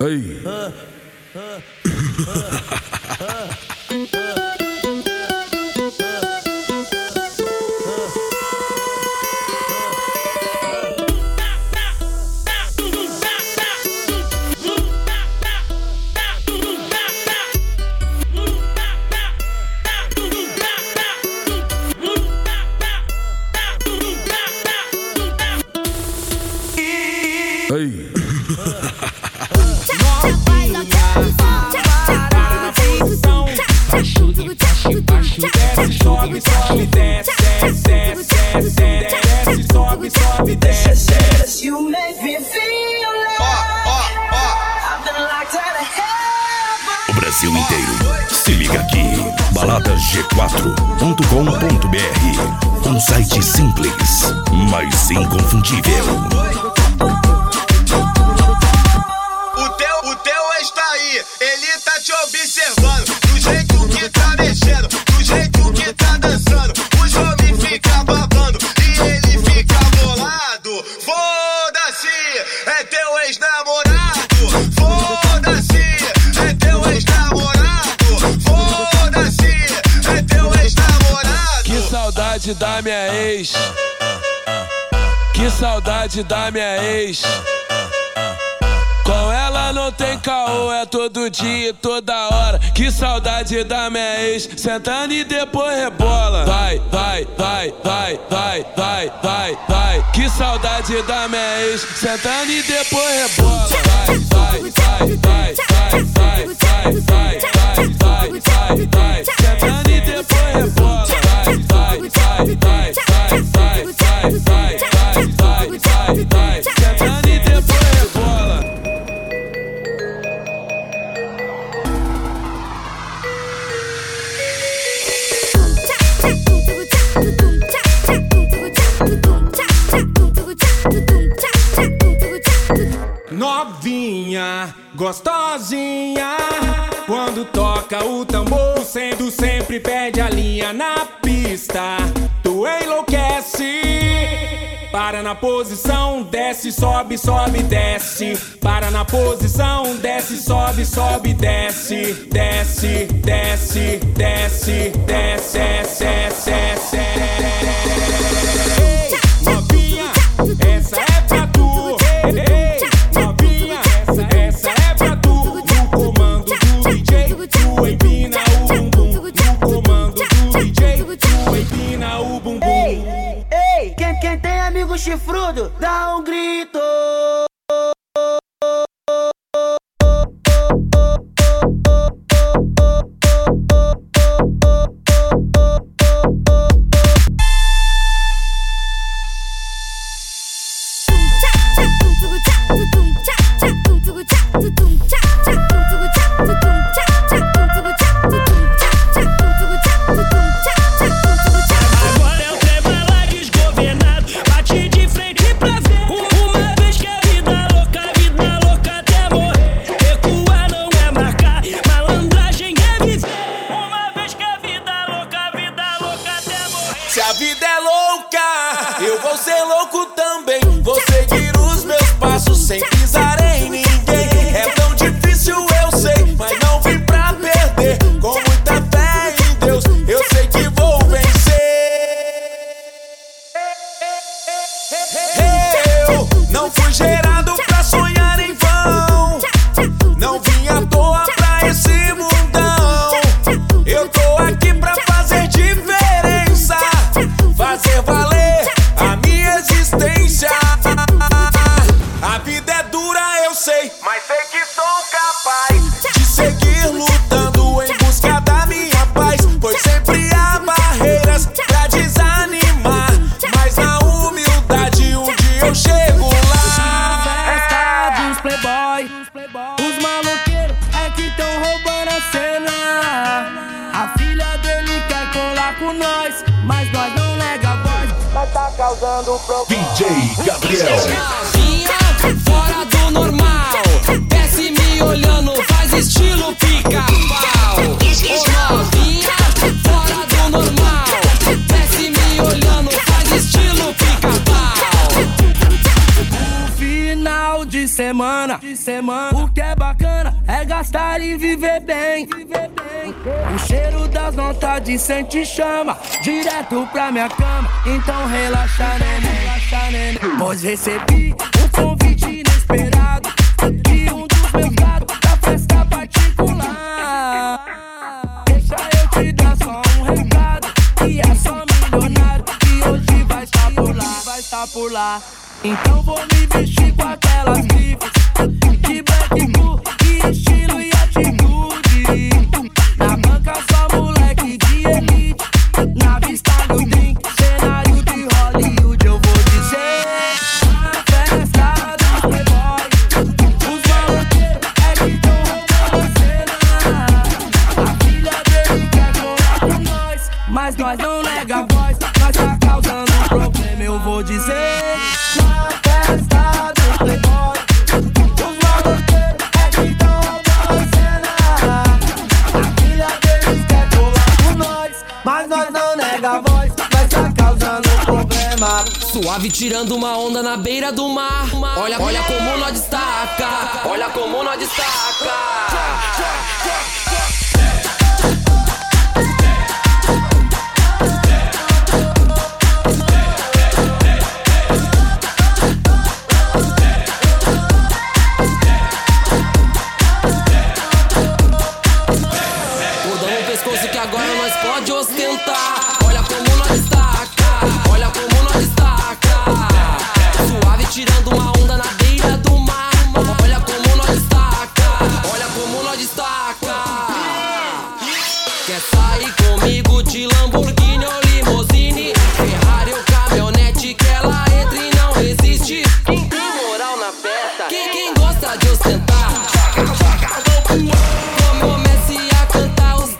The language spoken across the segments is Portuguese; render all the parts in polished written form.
Ei. Ei. Desce, sobe, sobe, desce, desce, desce, desce, sobe, sobe, desce. You make me feel like I've been locked out of heaven. O Brasil inteiro, se liga aqui. baladaG4.com.br. Um site simples, mas inconfundível. O teu ex tá aí, ele tá te observando. Do jeito que tá mexendo, do jeito que tá dançando. Os homens ficam babando e ele fica bolado. Foda-se, é teu ex-namorado. Foda-se, é teu ex-namorado. Foda-se, é teu ex-namorado. Que saudade da minha ex. Que saudade da minha ex. Com ela não tem caô, é todo dia e toda hora. Que saudade da minha ex, sentando e depois rebola. Vai, vai, vai, vai, vai, vai, vai, vai. Que saudade da minha ex, sentando e depois rebola. Vai, vai, vai, vai, vai, vai, vai, vai, vai, vai, vai, vai. Sentando e depois rebola. Vai, vai, vai, vai, vai, vai, vai, vai, vai, vai, vai. Sentando e depois rebola. Novinha, gostosinha, quando toca o tambor, sendo sempre perde a linha na pista. Tu enlouquece, para na posição, desce, sobe, sobe, desce. Para na posição, desce, sobe, sobe, desce. Desce, desce, desce, desce, desce, desce. Ei, novinha, essa é pra tu. Ei, novinha, essa é pra tu. No comando do DJ, tu empina o bumbum. No comando do DJ, tu empina o bumbum. Ei, quem tem amigo chifrudo, dá um grito. Se a vida é louca, eu vou ser louco também. Vou seguir os meus passos sem pisar em ninguém. É tão difícil, eu sei, mas não vim pra perder. Com muita fé em Deus, eu sei que vou vencer. Eu não fui gerado pra sonhar em vão. Não vim à toa pra esse mundão. Eu tô aqui pra fazer diferença, fazer valer a minha existência. A vida é dura, eu sei, mas sei que sou capaz de seguir lutando em busca da minha paz. Pois sempre há barreiras pra desanimar, mas na humildade um dia eu chego lá. Festa dos playboy, os maloqueiros é que tão roubando a cena. A filha dele quer colar com nós, mas nós não nega a voz. Mas tá causando problema. DJ Gabriel. Novinha, fora do normal, desce me olhando, faz estilo pica-pau. Ô novinha, fora do normal, desce me olhando, faz estilo pica-pau. O final de semana, o que é bacana quer gastar e viver bem. O cheiro das notas de sente chama direto pra minha cama. Então relaxa, neném, pois recebi um convite inesperado de um dos meus gatos da festa particular. Deixa eu te dar só um recado, que é só milionário, que hoje vai estar por lá. Então vou me vestir com aquelas grifes de Black Blue, e estilo e atitude. Na banca só moleque de elite, na vista do drink, cenário de Hollywood. Eu vou dizer, na festa dos playboys, os maloqueiros é que tão roubando a cena. A filha dele quer colar com nós, mas nós não nega a voz, nós tá causando um problema. Eu vou dizer, na festa dos playboys, os maloqueiros é que tão roubando a cena. A filha deles quer colar com nós, mas nós não nega a voz, nós tá causando um problema. Suave tirando uma onda na beira do mar. Olha como nós destaca. Olha como nós destaca. Que agora nós pode ostentar. Olha como nós destaca, olha como nós destaca. Suave tirando uma onda na beira do mar. Olha como nós destaca, olha como nós destaca. Quer sair comigo de Lamborghini ou limousine, Ferrari ou caminhonete, que ela entra e não resiste. Quem tem moral na festa, quem gosta de ostentar, comece a cantar os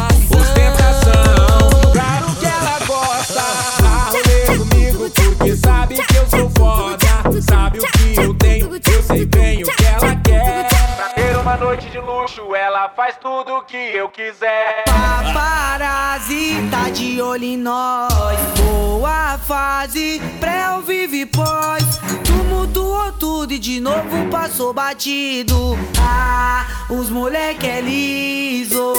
sabe que eu sou foda, sabe o que eu tenho, eu sei bem o que ela quer. Pra ter uma noite de luxo, ela faz tudo o que eu quiser. Paparazzi tá de olho em nós, boa fase, pré ou vive pós. Tumultuou tudo e de novo passou batido. Ah, os moleque é liso.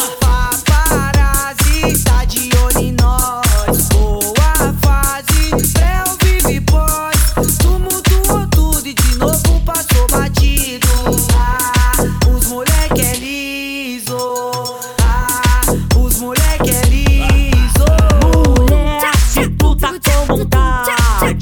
Paparazzi tá de olho em nós, boa fase, pré ou vive pós. Tumultuou tudo e de novo passou batido. Ah, os moleque é liso. Ah, os moleque é liso. Mulher, se tu tá com vontade,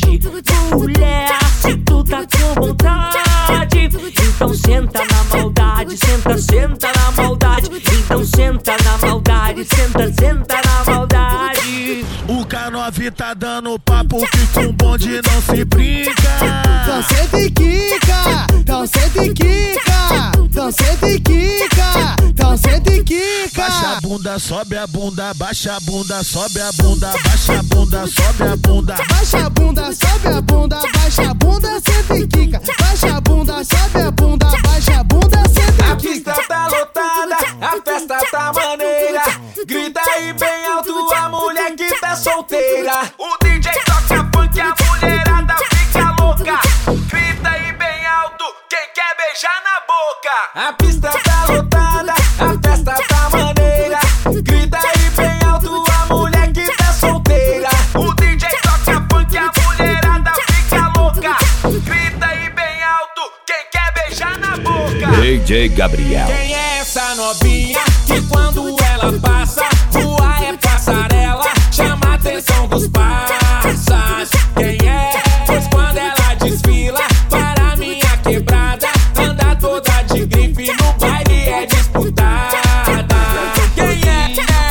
mulher, se tu tá com vontade, então senta na maldade, senta na maldade. Então senta na maldade, senta na maldade. O K9 tá dando papo que com bonde não se brinca. Então senta e quica, então senta e quica, então senta e quica, então senta e quica. Baixa a bunda, sobe a bunda, baixa a bunda, sobe a bunda, baixa a bunda, sobe a bunda. Baixa a bunda, sobe a bunda, baixa a bunda, senta e quica. Baixa a bunda, sobe a bunda, baixa a bunda, senta A e quica. pista tá lotada, a festa tá maneira. Grita aí bem alto a mulher que tá solteira. O DJ toca funk, a mulherada fica louca. Grita aí bem alto, quem quer beijar na boca. A pista tá lotada, a festa tá maneira. Grita aí bem alto a mulher que tá solteira. O DJ toca funk, a mulherada fica louca. Grita aí bem alto, quem quer beijar na boca. DJ Gabriel. Quem é essa novinha que quando ela passa, voa é passarela, chama a atenção dos parças? Quem é? Pois quando ela desfila para minha quebrada, anda toda de grife, no baile é disputada. Quem é?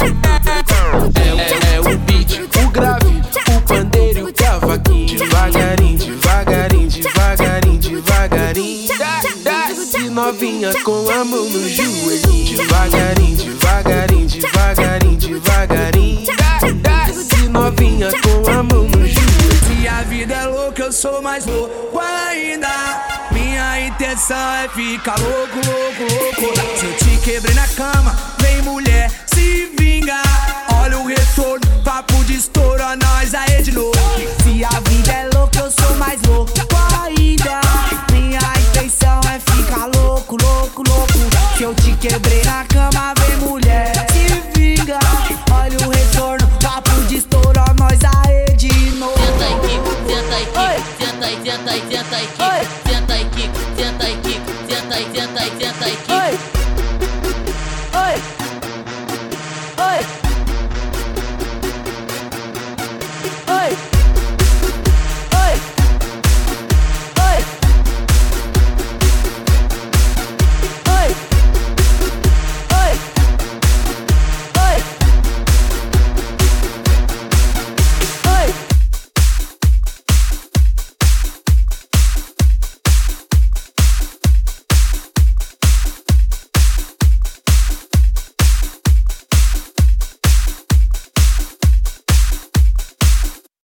É o beat, o grave, o pandeiro e o cavaquinho. Devagarinho, devagarinho, devagarinho, devagarinho. Desce novinha com a mão no joelhinho. Devagarinho, devagarinho, devagarinho, devagarinho. Desce novinha com a mão no joelho. Se a vida é louca, eu sou mais louco ainda. Minha intenção é ficar louco, louco, louco. Se eu te quebrei na cama, vem mulher, se vinga. Olha o retorno, papo de estouro, a nós aí de novo. Se a vida é louca, eu sou mais louco ainda. Minha intenção é ficar louco, louco, louco. Que eu te quebrei na cama, vem mulher, se vinga. Olha o retorno, papo de estouro, nós aê de novo. Senta aqui, senta aqui, senta aí, senta aí, senta aqui, senta aqui.